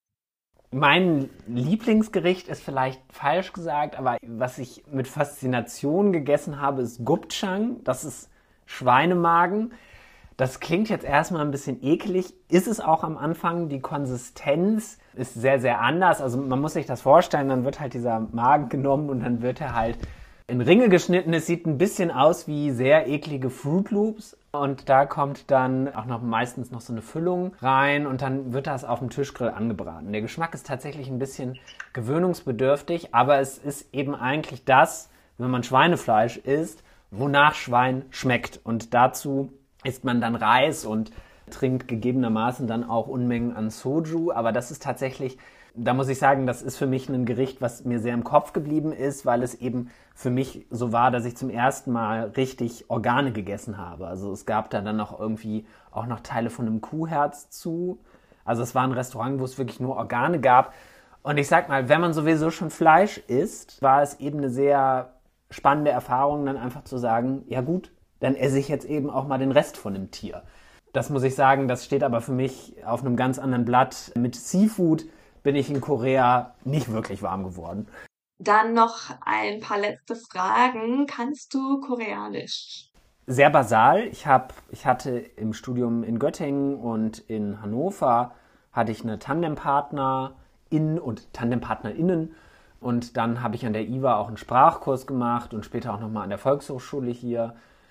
Mein Lieblingsgericht ist vielleicht falsch gesagt, aber was ich mit Faszination gegessen habe, ist Gupchang. Das ist Schweinemagen. Das klingt jetzt erstmal ein bisschen eklig, ist es auch am Anfang. Die Konsistenz ist sehr, sehr anders. Also man muss sich das vorstellen, dann wird halt dieser Magen genommen und dann wird er halt in Ringe geschnitten. Es sieht ein bisschen aus wie sehr eklige Fruit Loops und da kommt dann auch noch meistens noch so eine Füllung rein und dann wird das auf dem Tischgrill angebraten. Der Geschmack ist tatsächlich ein bisschen gewöhnungsbedürftig, aber es ist eben eigentlich das, wenn man Schweinefleisch isst, wonach Schwein schmeckt und dazu isst man dann Reis und trinkt gegebenermaßen dann auch Unmengen an Soju. Aber das ist tatsächlich, da muss ich sagen, das ist für mich ein Gericht, was mir sehr im Kopf geblieben ist, weil es eben für mich so war, dass ich zum ersten Mal richtig Organe gegessen habe. Also es gab da dann noch irgendwie auch noch Teile von einem Kuhherz zu. Also es war ein Restaurant, wo es wirklich nur Organe gab. Und ich sag mal, wenn man sowieso schon Fleisch isst, war es eben eine sehr spannende Erfahrung, dann einfach zu sagen, ja gut, dann esse ich jetzt eben auch mal den Rest von dem Tier. Das muss ich sagen, das steht aber für mich auf einem ganz anderen Blatt. Mit Seafood bin ich in Korea nicht wirklich warm geworden.
Dann noch ein paar letzte Fragen. Kannst du Koreanisch?
Sehr basal. Ich hatte im Studium in Göttingen und in Hannover hatte ich eine Tandempartnerin und Tandempartnerinnen. Und dann habe ich an der IWA auch einen Sprachkurs gemacht und später auch nochmal an der Volkshochschule hier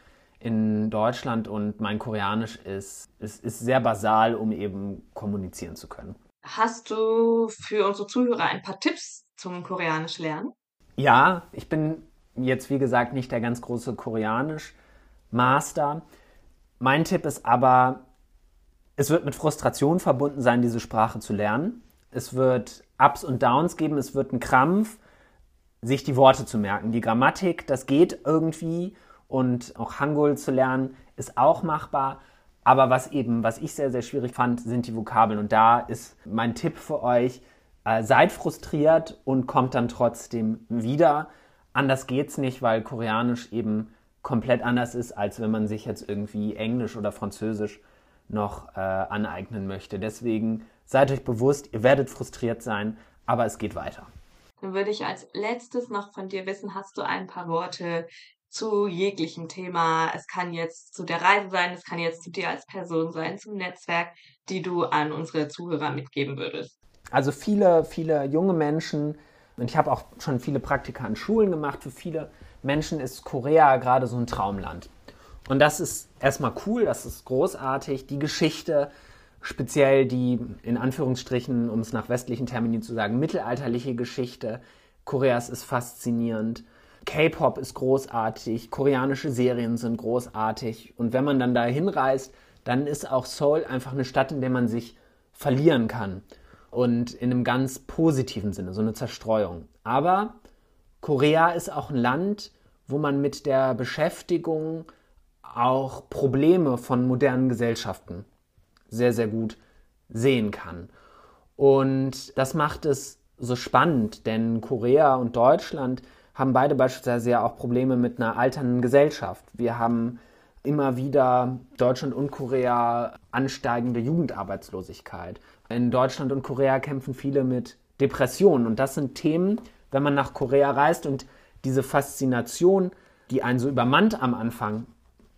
in Deutschland. Und mein Koreanisch ist sehr basal, um eben kommunizieren zu können.
Hast du für unsere Zuhörer ein paar Tipps zum Koreanisch lernen?
Ja, ich bin jetzt, wie gesagt, nicht der ganz große Koreanisch-Master. Mein Tipp ist aber, es wird mit Frustration verbunden sein, diese Sprache zu lernen. Es wird Ups und Downs geben, es wird ein Krampf, sich die Worte zu merken. Die Grammatik, das geht irgendwie und auch Hangul zu lernen, ist auch machbar. Aber was ich sehr, sehr schwierig fand, sind die Vokabeln. Und da ist mein Tipp für euch, seid frustriert und kommt dann trotzdem wieder. Anders geht's nicht, weil Koreanisch eben komplett anders ist, als wenn man sich jetzt irgendwie Englisch oder Französisch noch aneignen möchte. Deswegen seid euch bewusst, ihr werdet frustriert sein, aber es geht weiter.
Dann würde ich als letztes noch von dir wissen, hast du ein paar Worte zu jeglichem Thema. Es kann jetzt zu der Reise sein, es kann jetzt zu dir als Person sein, zum Netzwerk, die du an unsere Zuhörer mitgeben würdest?
Also viele junge Menschen, und ich habe auch schon viele Praktika an Schulen gemacht, für viele Menschen ist Korea gerade so ein Traumland. Und das ist erstmal cool, das ist großartig. Die Geschichte, speziell die, in Anführungsstrichen, um es nach westlichen Termini zu sagen, mittelalterliche Geschichte Koreas ist faszinierend. K-Pop ist großartig, koreanische Serien sind großartig. Und wenn man dann da hinreist, dann ist auch Seoul einfach eine Stadt, in der man sich verlieren kann. Und in einem ganz positiven Sinne, so eine Zerstreuung. Aber Korea ist auch ein Land, wo man mit der Beschäftigung auch Probleme von modernen Gesellschaften sehr, sehr gut sehen kann. Und das macht es so spannend, denn Korea und Deutschland haben beide beispielsweise ja auch Probleme mit einer alternden Gesellschaft. Wir haben immer wieder Deutschland und Korea ansteigende Jugendarbeitslosigkeit. In Deutschland und Korea kämpfen viele mit Depressionen. Und das sind Themen, wenn man nach Korea reist und diese Faszination, die einen so übermannt am Anfang,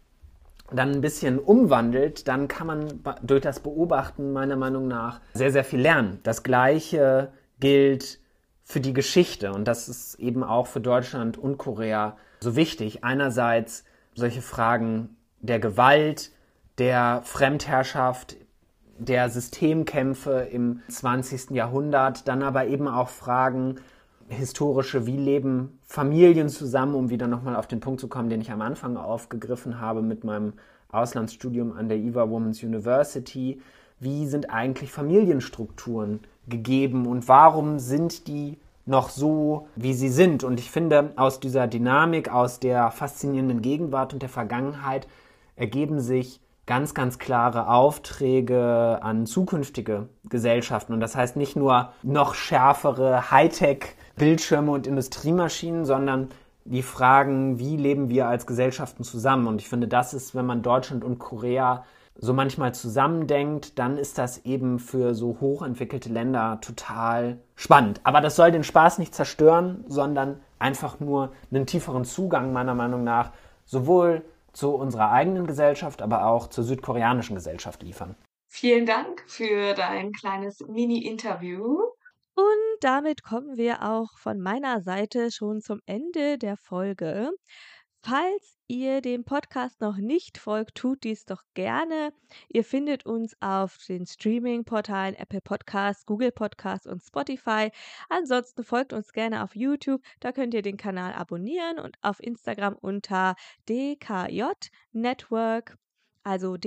dann ein bisschen umwandelt, dann kann man durch das Beobachten meiner Meinung nach sehr, sehr viel lernen. Das Gleiche gilt für die Geschichte und das ist eben auch für Deutschland und Korea so wichtig. Einerseits solche Fragen der Gewalt, der Fremdherrschaft, der Systemkämpfe im 20. Jahrhundert, dann aber eben auch Fragen historische, wie leben Familien zusammen, um wieder nochmal auf den Punkt zu kommen, den ich am Anfang aufgegriffen habe mit meinem Auslandsstudium an der Eva Women's University. Wie sind eigentlich Familienstrukturen gegeben und warum sind die noch so, wie sie sind? Und ich finde, aus dieser Dynamik, aus der faszinierenden Gegenwart und der Vergangenheit ergeben sich ganz, ganz klare Aufträge an zukünftige Gesellschaften. Und das heißt nicht nur noch schärfere Hightech-Bildschirme und Industriemaschinen, sondern die Fragen, wie leben wir als Gesellschaften zusammen? Und ich finde, das ist, wenn man Deutschland und Korea so manchmal zusammendenkt, dann ist das eben für so hochentwickelte Länder total spannend. Aber das soll den Spaß nicht zerstören, sondern einfach nur einen tieferen Zugang meiner Meinung nach sowohl zu unserer eigenen Gesellschaft, aber auch zur südkoreanischen Gesellschaft liefern.
Vielen Dank für dein kleines Mini-Interview. Und damit kommen wir auch von meiner Seite schon zum Ende der Folge. Falls ihr dem Podcast noch nicht folgt, tut dies doch gerne. Ihr findet uns auf den Streaming-Portalen Apple Podcasts, Google Podcasts und Spotify. Ansonsten folgt uns gerne auf YouTube, da könnt ihr den Kanal abonnieren und auf Instagram unter DKJ Network, also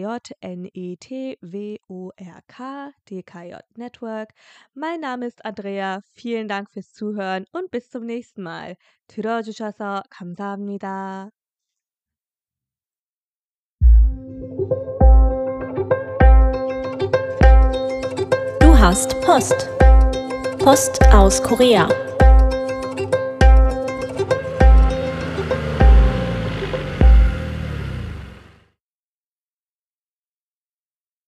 DKJNETWORK, DKJ Network. Mein Name ist Andrea, vielen Dank fürs Zuhören und bis zum nächsten Mal. 들어주셔서 감사합니다.
Du hast Post. Post aus Korea.